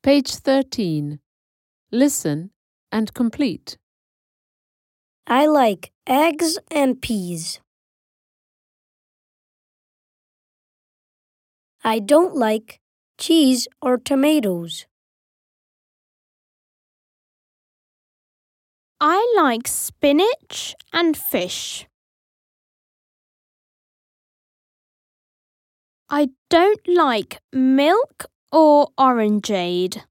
Page 13. Listen and complete. I like eggs and peas. I don't like cheese or tomatoes. I like spinach and fish. I don't like milk or orangeade.